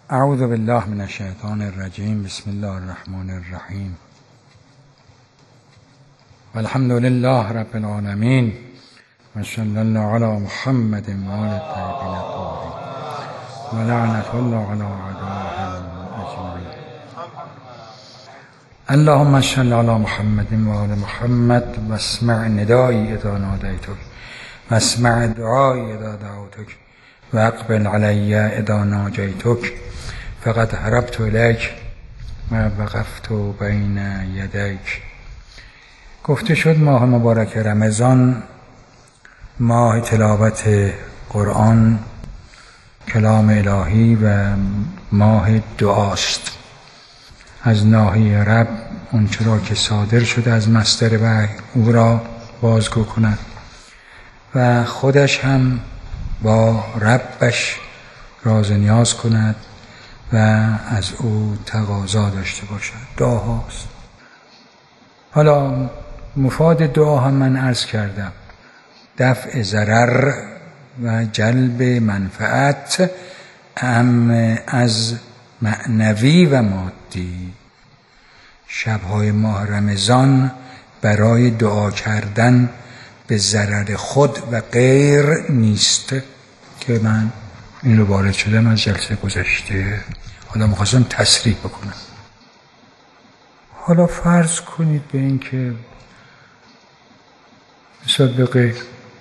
اعوذ بالله من الشیطان الرجیم. بسم الله الرحمن الرحیم. والحمد لله رب العالمین و صلی الله علی محمد و آل الطیبین الطاهرین و لعنة الله علی اعدائهم اجمعین. اللهم صل علی محمد و آل محمد و اسمع ندایی اذا نادیتک و اسمع دعایی اذا دعوتک و اقبل علی اذا ناجیتک فقد هربت الیک و وقفت بین یدیک. گفته شد ماه مبارک رمضان ماه تلاوت قرآن، کلام الهی و ماه دعاست. از ناحیه رب اونچه را که صادر شده از مصدر وحی او را بازگو کند و خودش هم با ربش راز نیاز کند و از او تقاضا داشته باشد. دعاهاست. حالا مفاد دعا هم من عرض کردم، دفع ضرر و جلب منفعت اهم از معنوی و مادی. شبهای ماه رمضان برای دعا کردن به ضرر خود و غیر نیست که من این رو وارد شدم از جلسه گذشته. حالا می‌خواستم تصریح بکنم. حالا فرض کنید به این که مثلا به غیر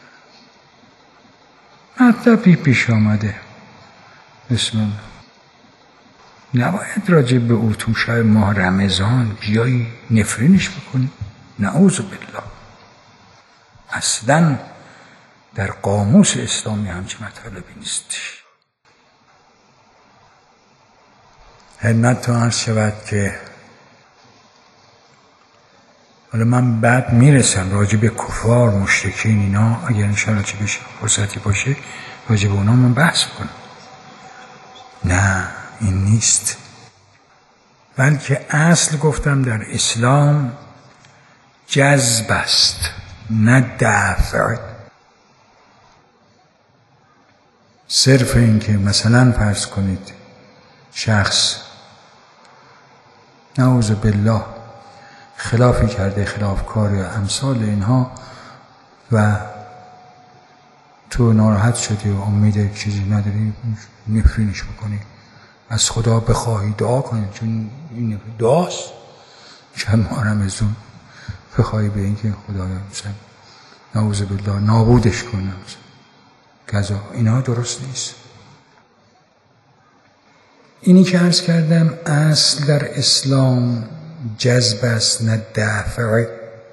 مطلبی پیش آمده، بسم الله، نباید راجع به او تو شب ماه رمضان بیایی نفرینش بکنی؟ نعوذ بالله. اصلا در قاموس اسلامی همچین مطلبی نیست. خدمتتون عرض شود که حالا من بعد میرسم راجع به کفار، مشرکین، اینا اگر انشاءالله چه بشه فرصتی باشه راجع به اونا من بحث کنم. نه این نیست، بلکه اصل گفتم در اسلام جذب است نه دفع. صرف این که مثلا فرض کنید شخص نعوذ بالله خلافی کرده، خلافکار یا امثال اینها، و تو ناراحت شدی و امید چیزی نداری، نفرینش بکنی، از خدا بخواهی دعا کنی، چون این دعاست. شب ماه رمضان بخواهی به این که خدایا مثلا نعوذ بالله نابودش کنه کذا، اینا درست نیست. اینی که عرض کردم اصل در اسلام جذب است نه دفع.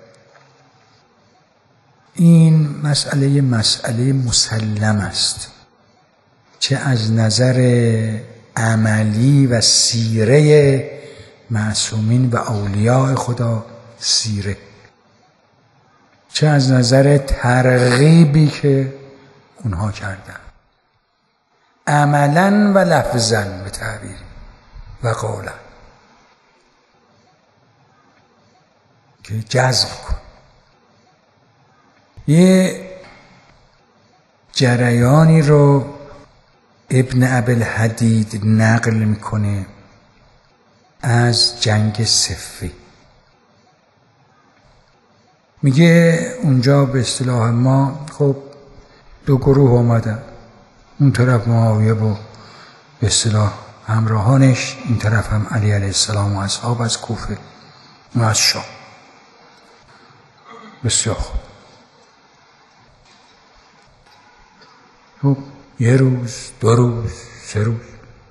این مسئله مسلم است، چه از نظر عملی و سیره معصومین و اولیاء خدا سیره، چه از نظر ترغیبی که اونها کردن عملا و لفظا به تعبیر و قولا، که جذب کن. یه جریانی رو ابن ابوالحدید نقل میکنه از جنگ صفین. میگه اونجا به اصطلاح ما خب دو گروه اومدن، اون طرف معاویه با به اصطلاح همراهانش، این طرف هم علی علیه السلام و اصحاب از کوفه و از شام. بسیار خوب. خب یه روز، دو روز، سه روز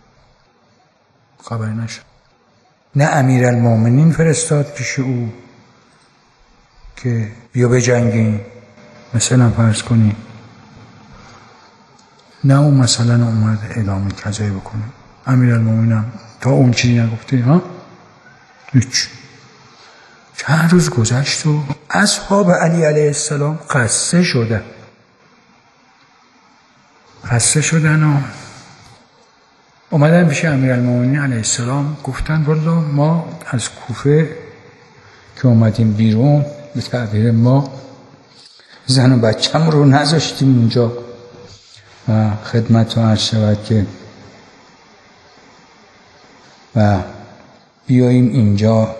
خبری نشد. نه امیرالمومنین فرستاد پیش او که بیا بجنگیم مثلا فرض کنی، نه اون مثلا اومد اعلام کذایی بکنه. امیرالمومنین تا اون چیزی نگفته. ها هیچ. چند روز گذشت و اصحاب علی علیه السلام خسته شدن و اومدن پیش امیرالمومنین علیه السلام، گفتن والله ما از کوفه که اومدیم بیرون به تعبیر ما زن و بچم رو نذاشتیم اونجا و خدمت رو عرض شود که و بیاییم اینجا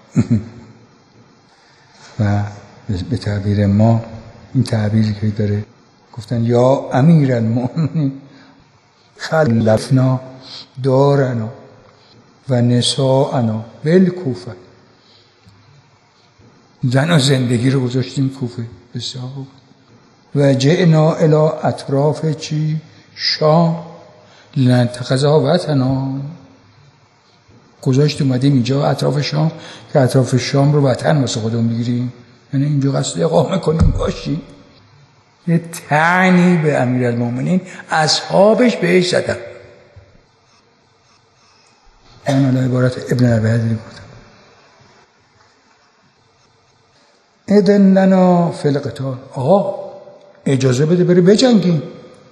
و به تعبیر ما این تعبیری که داره گفتن یا امیر المؤمنین خلفنا دارنا و نساءنا بالکوفه، زن و زندگی رو گذاشتیم کوفه. بسیار بود. و جئنا الی اطراف چی؟ شام لنتخذها وطنا، گذاشت اومدیم اینجا اطراف شام که اطراف شام رو وطن واسه خودمون بگیریم، یعنی اینجا قصد اقامه کنیم باشیم. یه طعنی به امیرالمومنین اصحابش بهش زدن. این حالا عبارت ابن البهدری بودن. اذن لنا فی القتال، آقا اجازه بده بری بجنگیم.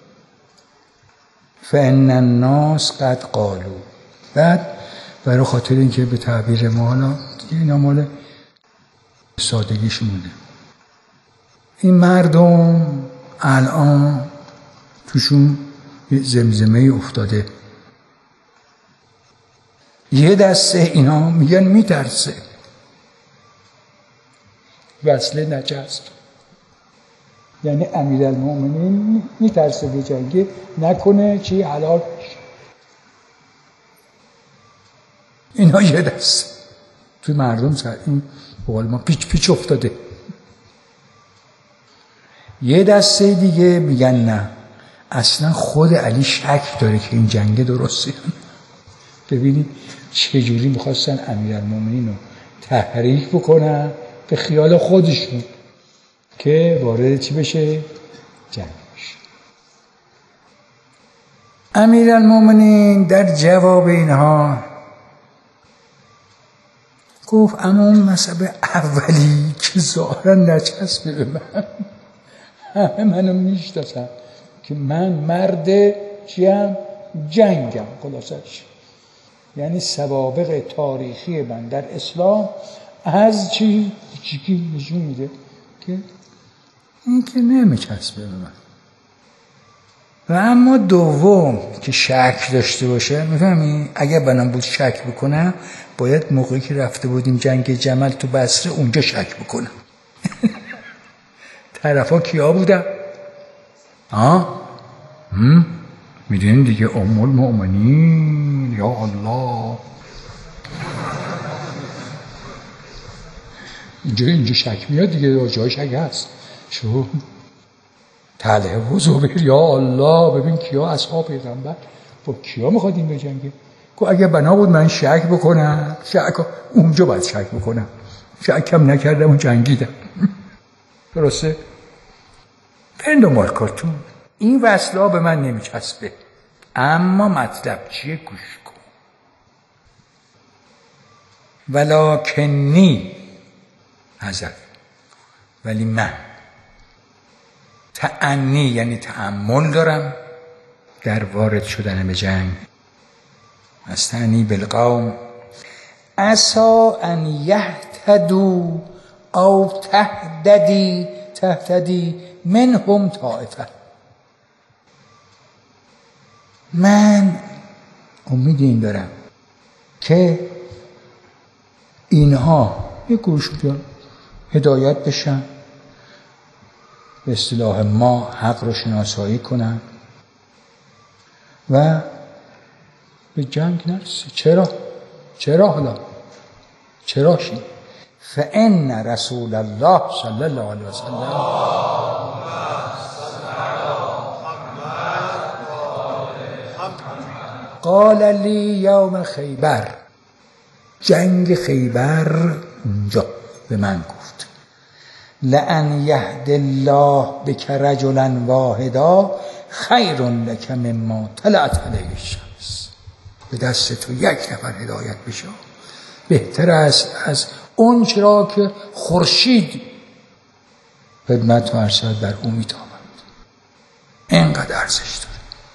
فان الناس قد قالوا، بعد برای خاطر اینکه به تعبیر ما حالا دیگه اینا مال سادگیش مونده، این مردم الان توشون زمزمه افتاده. یه دسته اینا میگن میترسه وصله نجست، یعنی امیرالمومنین میترسه به جنگی نکنه چی حلال بشه. اینا یه دسته توی مردم سر این بقول ما پیچ پیچ افتاده. یه دسته دیگه میگن نه، اصلا خود علی شک داره که این جنگ درسته. ببینید چجوری میخواستن امیرالمومنین رو تحریک بکنن به خیال خودشون که وارد چی بشه؟ جنگ بشه. امیرالمومنین در جواب اینها گفت اما اون مذهب اولی که ظاهرا نچسبه به من، همه منو میشناسن که من مرد چیم؟ جنگم. خلاصش یعنی سوابق تاریخی من در اسلام از چی نشون میده که این که نمیچسبه به من. و اما دوم که شک داشته باشه، میفهمی؟ اگه بنام بود شک بکنم باید موقعی که رفته بودیم جنگ جمل تو بصره اونجا شک بکنم. طرفا کیا بودن؟ میدونین دیگه ام المؤمنین، یا الله. اینجا شک میاد دیگه، جای شک هست. شو طلحه و زبیر، یا الله ببین کیا اصحاب پیغمبر، با کیا میخوادیم بجنگیم. اگه بنا بود من شک بکنم، اونجا باید شک بکنم. شکم نکردم و جنگیدم. درسته؟ پندمال کارتون این وصلا به من نمیچسبه، اما مطلب چیه؟ گوش کن. ولکنی حذف، ولی من تعنی یعنی تأمل دارم در وارد شدن به جنگ. استعنی بالقوم عسى ان یهتدوا او تهتدی منهم طائفه. من امید این دارم که اینها یک گروه بیان هدایت بشن، به اصطلاح ما حق رو شناسایی کنن و به جنگ نرسه. چرا حالا؟ چرا شید؟ فإن رسول الله صلی الله علیه وسلم قال لی یوم خیبر، جنگ خیبر اونجا به من گفت لئن یهد الله بک رجلا واحدا خیر لک مما طلعت علیه الشمس. به دست تو یک نفر هدایت بشه بهتر است از اون چرا که خورشید خدمت و ارشد در او میتابد. اینقدر ارزش داره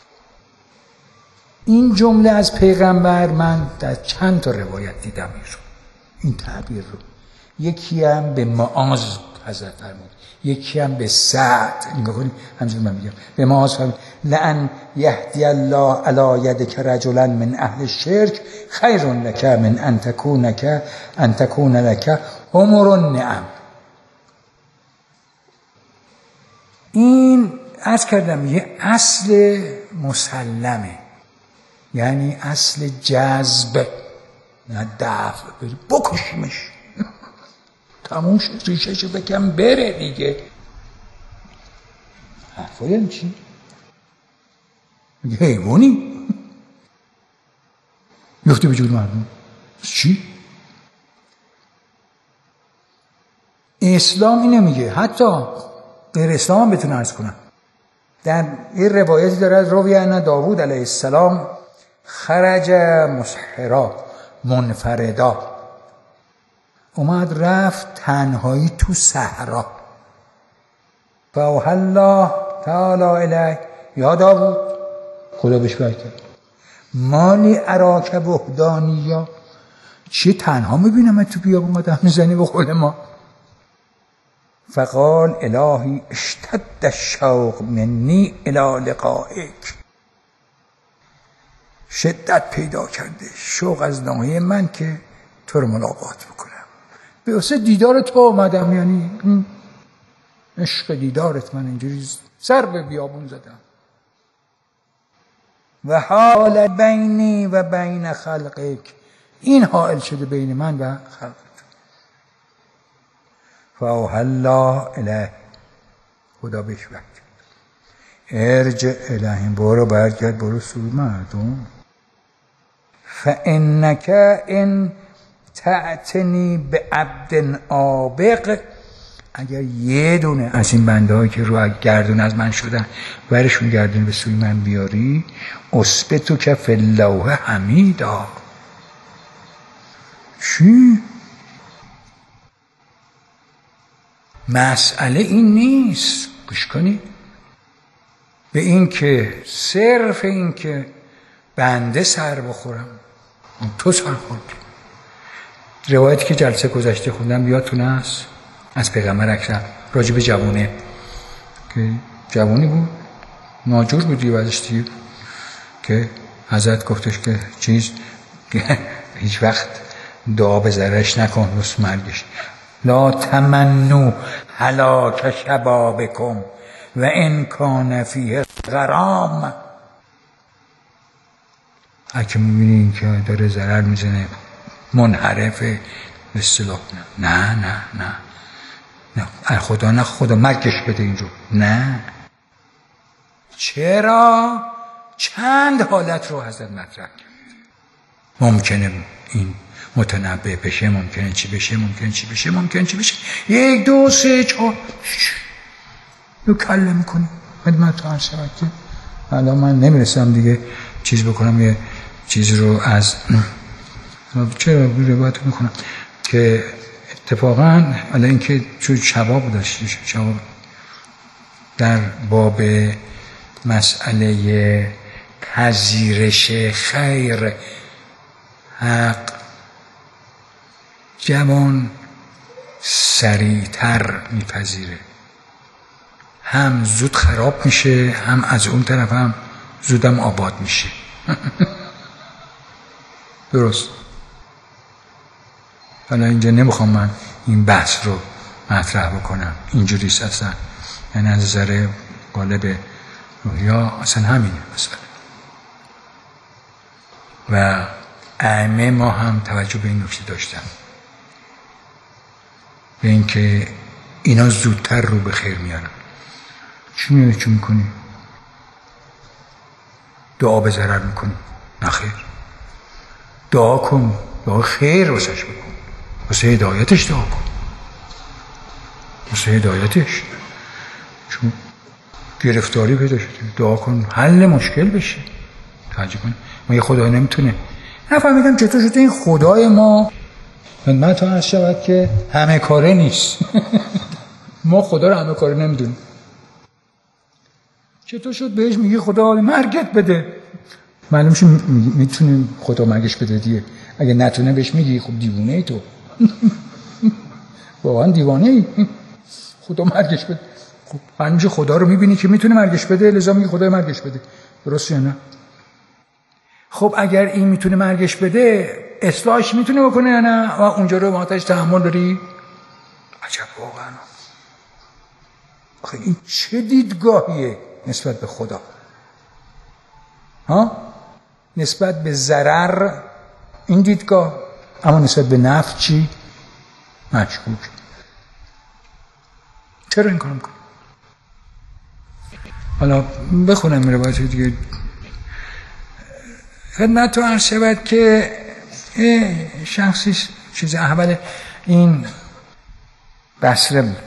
این جمله از پیغمبر. من در چند تا روایت دیدم این تعبیر رو. یکی هم به معاذ حضرت فرمود. یکی هم به سعد نگاه کنید، همچنین من میگم به ما فرمود لئن یهدی الله علی یدک رجلا من اهل الشرک خیر لک من ان تکون لک حمر النعم. این عرض کردم یه اصل مسلمه، یعنی اصل جذب، نه دفع. بکشیمش تموم شد، ریشهشو بکن بره دیگه. حرفا یعنی چی؟ میگه حیوانی یفته به جور مردم. چی؟ اسلام اینه میگه. حتی غیر اسلام هم بتونه عرض کنم. در این روایتی داره روی ان داوود علیه السلام خرج مسحرا منفردا، اومد رفت تنهایی تو صحرا. فاوحی الله تعالی الیه یا داوود، خدا بهش وحی کرد مالی اراک بهدانیا، چی تنها میبینم تو بیابون قدم میزنی به قول ما؟ فقال الهی اشتد الشوق منی الی لقائک، شدت پیدا کرده شوق از ناحیه من که تو رو ملاقات بکنم. به واسه دیدار تو اومدم، یعنی عشق دیدارت من اینجوری سر به بیابون زدم. و حال بینی و بین خلقک، این حائل شده بین من و خلقت. فاوحی الله الیه، خدا بهش وحی کرد ارجع الیهم، برو برگرد برو سوی مردم. فانک ان تعتنی بعبد عابق، اگر یه دونه از این بنده هایی که رو گردون از من شدن ورشون گردون به سوی من بیاری، اثبتو که فی اللوح حمیدا. چی؟ مسئله این نیست، گوش کنید، به این که صرف این که بنده سر بخورم، تو سر خوردی. روایتی که جلسه گذشته خوندم یادتون است از پیغمبر اکرم راجع به جوونه، که جوونی بود ناجور بود دیگه، که حضرت گفتش که هیچ وقت دعا به ضررش نکن واسه مرگش. لا تمنوا هلاک شبابکم و ان کان فیه غرام. اگه میبینین که داره ضرر میزنه، منحرفه، به اصطلاح نه خدا نه خدا مرگش بده اینجور، نه. چرا؟ چند حالت رو حضرت مطرح کرد. ممکنه این متنبه بشه، ممکنه چی بشه، ممکنه چی بشه، ممکنه چی بشه. 1 2 3 4 رو کله میکنی. خدمت عرض شود که الان من نمیرسم دیگه چیز بکنم، یه چیز رو از چرا روایت میکنم که اتفاقا الان اینکه چون شباب داشتی، شباب در باب مسئله پذیرش خیر حق، جوان سریعتر میپذیره، هم زود خراب میشه، هم از اون طرف هم زودم آباد میشه. درست. حالا اینجا نمیخوام من این بحث رو مطرح بکنم، اینجوریست اصلا، یعنی از نظر قالب روحیا اصلا همینه مثلا. و ائمه ما هم توجه به این نکته داشتن، به اینکه اینا زودتر رو به خیر میارن. چی میکنی؟ دعا به ضرر میکنی؟ نه خیر، دعا کن، دعا خیر واسش بکن، واسه هدایتش دعا کن، واسه هدایتش. چون گرفتاری پیدا شده، دعا کن حل مشکل بشه. توجه کن، ما یه خدای نمیتونه. نفهمیدم چطور شده این خدای ما خدمت عرض شود که همه کاره نیست. ما خدا رو همه کاره نمیدونیم. چطور شد بهش میگی خدا مرگت بده؟ معلوم میشه میتونه خدا مرگش بده دیگه. اگه نتونه بهش میگی خب دیوانه ای تو. واقعا دیوانه ای. خدا مرگش بده. خب همیشه خدا رو میبینی که میتونه مرگش بده، لذا میگه خدا مرگش بده. درست یا نه؟ خب اگر این میتونه مرگش بده، اصلاحش میتونه بکنه یا نه؟ و اونجا رو ماتش تحمل داری؟ عجب واقعا. آخه این چه دیدگاهیه نسبت به خدا؟ ها؟ نسبت به ضرر این دیدگاه، اما نسبت به نفع چی؟ مشکوک. چرا این کار میکنه؟ حالا بخونم روایت دیگه. خدمت تو عرض شود که شخصی چیز اول این بصره بود.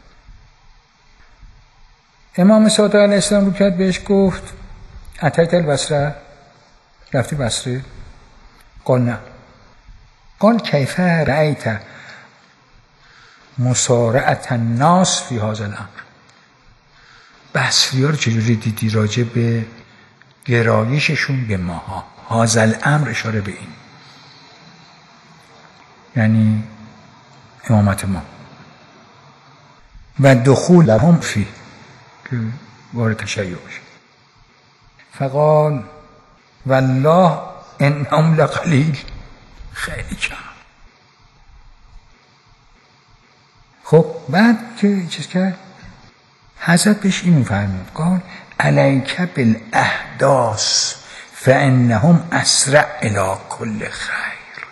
امام صادق علیه السلام رو کرد بهش گفت اتیت البصره، رفتی بصره؟ قال نه. قال کیف رأیت مسارعت الناس فی هذا الامر، بصری ها رو چجوری دیدی راجع به گرایششون به ماها؟ هذا الامر اشاره به این، یعنی امامت ما و دخول هم فی که وارد تشیع بشه. فقال والله انهم لقلیل، خیلی کم. خب بعد که چیز کرد حضرت بهش اینو فرمود، قال علیک بالاحداث فانهم اسرع الی کل خیر.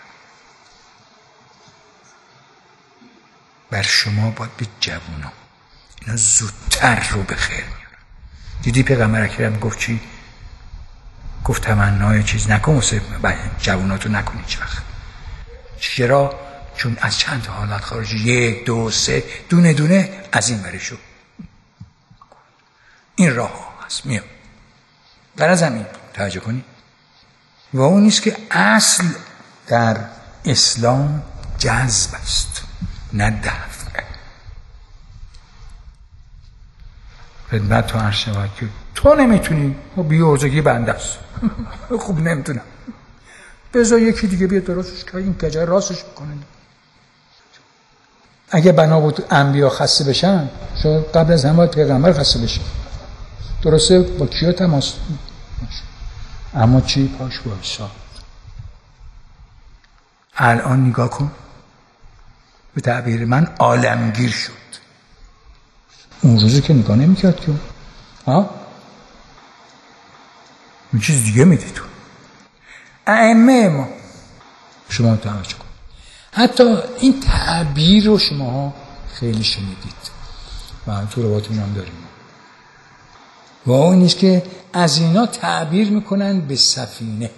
بر شما باید به جوونا، اینا زودتر رو به خیر میارن. دیدی پیغمبر اکرم گفت چی؟ گفت تمنای چیز نکن واسه جووناتو نکنی. هیچ وقت. چرا؟ چون از چند حالت خارجی، 1 2 3 دونه دونه از این برشو این راه ها هست میام در زمین. توجه کنی و اون نیست که اصل در اسلام جذب است نه دفع. خدمت تو عرض شود که تو نمیتونی، بی‌عرضگی بنده است. خوب نمیتونم، بذار یکی دیگه بیاد درستش کنه، این کجا راستش بکنه. اگه بنا بود انبیا خسته بشن، شاید قبل از همه باید پیغمبر خسته بشه. درسته؟ با کیا تماس؟ اما چی؟ پاش وایساد. الان نگاه کن، به تعبیر من عالمگیر شد. اون روزی که نگاه نمی‌کرد که اون چیز دیگه میدید تو ائمه ما. شما توجه کن، حتی این تعبیر رو شما خیلی شنیدید و تو روایتون هم داریم. و اون نیست که از اینا تعبیر میکنن به سفینه،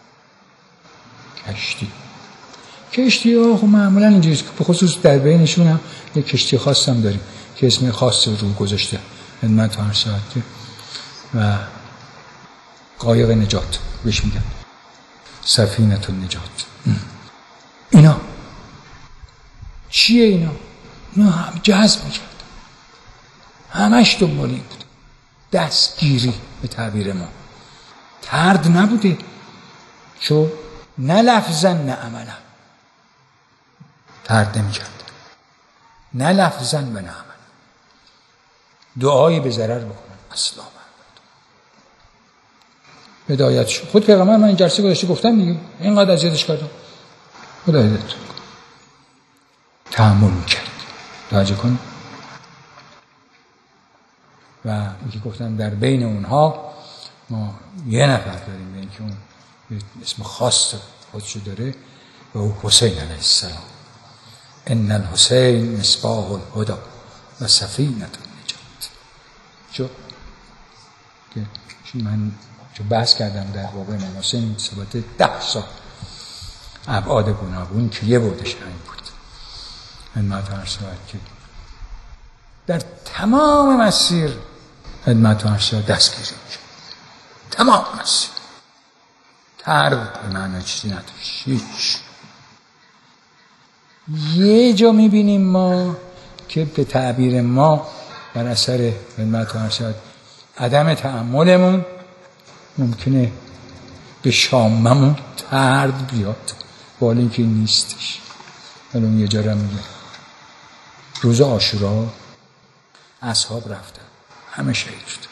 کشتی ها خب معمولا اینجوریست که به خصوص در بینشون هم یک کشتی خاص هم داریم که اسم خاص رو گذاشته خدمت هر ساعت و قایق نجات بهش میگن، سفینه النجات. اینا چیه؟ اینا هم جذب میکرد، همش دنبال این بود، دستگیری به تعبیر ما. طرد نبوده، چون نه لفظا نه عملا طرد نمیکرد، نه لفظا و نه عملا. دعایی به ضرر بکنن اصلا هدایت شد. خود پیغمبر من این جلسه گذاشته گفتم دیگه، اینقدر اذیتش کردم، هدایت تحمل میکرد. توجه کن. و اینکه گفتم در بین اونها ما یه نفر داریم به اینکه اون اسم خاص خودشو داره و او حسین علیه السلام. ان الحسین مصباح الهدی و سفینه النجات. من چون بحث کردم در باب امام حسین ثبات 10 سال ابعاد گوناگون که یه بودش همین بود. خدمت هر شود که در تمام مسیر خدمت هر شود دستگیری میشه، تمام مسیر طرد به معنی چیزی نداشت. هیچ. یه جا میبینیم ما که به تعبیر ما بر اثر خدمت هر شود عدم تأملمون ممکنه به شاممون طرد بیاد، بالا اینکه نیستش. حالا اون یه جا را میگه روز عاشورا اصحاب رفتن، همه شهید شدن.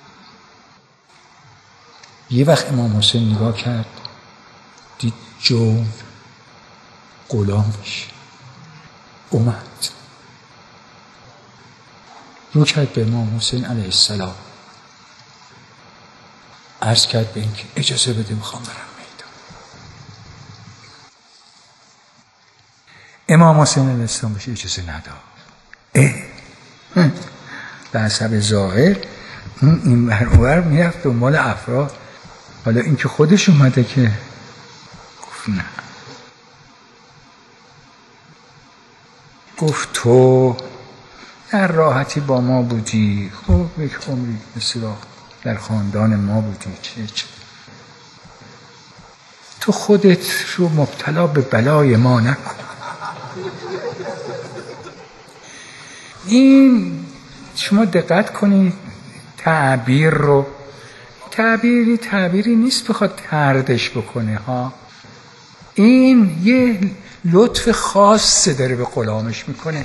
یه وقت امام حسین نگاه کرد، دید جون غلامش اومد، رو کرد به امام حسین علیه السلام، عرض کرد به این که اجازه بده میخوام برم میدان. امام حسین علیه السلام بهش اجازه نداد. به حسب ظاهر این ور میرفت دنبال افراد، حالا این که خودش اومده که گفت نه. گفت تو در راحتی با ما بودی، خب یک عمری مثلا در خاندان ما بودی، چه تو خودت رو مبتلا به بلای ما نکن. این شما دقت کنید تعبیر رو، تعبیری نیست بخواد طردش بکنه ها. این یه لطف خاص داره به غلامش میکنه.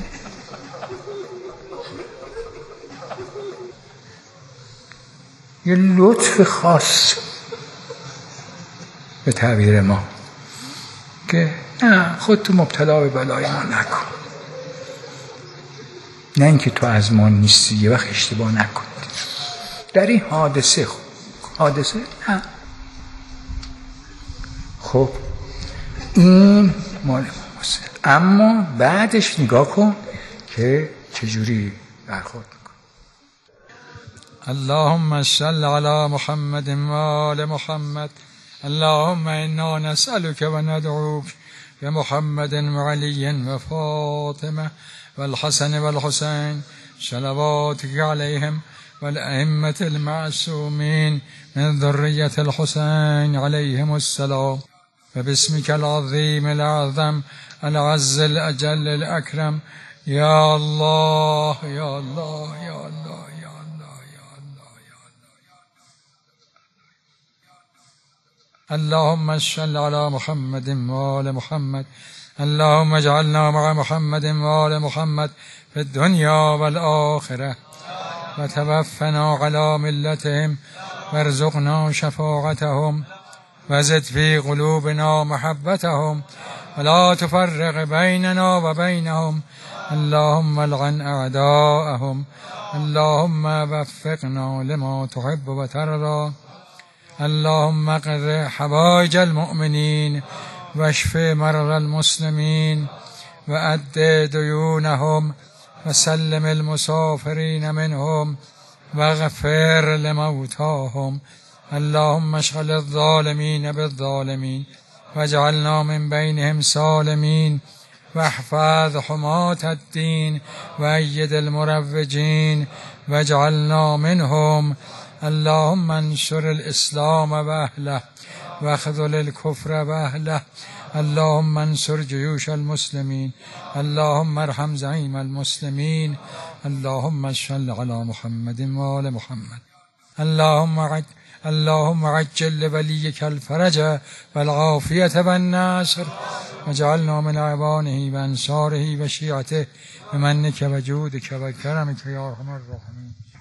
یه لطف خاص به تعبیر ما که نه خودتو مبتلا به بلای ما نکن، نه اینکه تو از ما نیستی یه وقت اشتباه نکنید در این حادثه نه. خب این مال حسین، اما بعدش نگاه کن که چجوری برخورد میکن. اللهم صل علی محمد و آل محمد. اللهم انا نسألك و ندعوك بمحمد و علی و فاطمه والحسن والحسين صلواتك عليهم والأئمة المعصومين من ذرية الحسين عليهم السلام، وباسمك العظيم الأعظم العز الأجل الأكرم يا الله يا الله يا الله يا الله يا الله يا الله. اللهم صل على محمد وآل محمد. اللهم اجعلنا مع محمد وآل محمد في الدنيا والآخرة، وتوفنا على ملتهم وارزقنا شفاعتهم، وزد في قلوبنا محبتهم ولا تفرق بيننا وبينهم. اللهم العن أعداءهم. اللهم وفقنا لما تحب وترضى. اللهم اقض حوائج المؤمنين واشف مرضى المسلمين وأد ديونهم وسلم المسافرين منهم واغفر لموتاهم. اللهم اشغل الظالمين بالظالمين واجعلنا من بينهم سالمين، واحفظ حماة الدين وأيد المروجين واجعلنا منهم. اللهم انشر الإسلام وأهله واخذل الكفر وأهله. اللهم انصر جيوش المسلمين. اللهم ارحم زعيم المسلمين. اللهم صل على محمد وآل محمد. اللهم عجل لوليك الفرج والعافية والنصر، واجعلنا من أعوانه وأنصاره وشيعته بمنك وجودك وكرمك يا أرحم الراحمين.